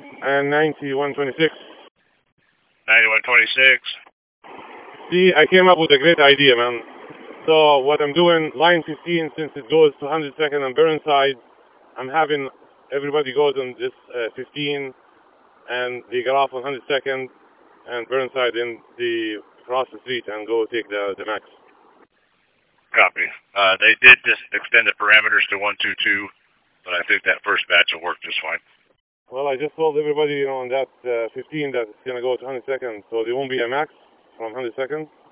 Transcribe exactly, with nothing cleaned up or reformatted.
and ninety-one twenty-six. ninety-one twenty-six. See, I came up with a great idea, man. So what I'm doing, line fifteen, since it goes to one hundred second on Burnside, I'm having everybody goes on this uh, fifteen, and they get off on one hundred second, and Burnside in the cross the street and go take the the max. Copy. Uh, they did just extend the parameters to one two two, but I think that first batch will work just fine. Well, I just told everybody, you know, on that uh, fifteen that it's gonna go to one hundred seconds, so there won't be a max from one hundred seconds.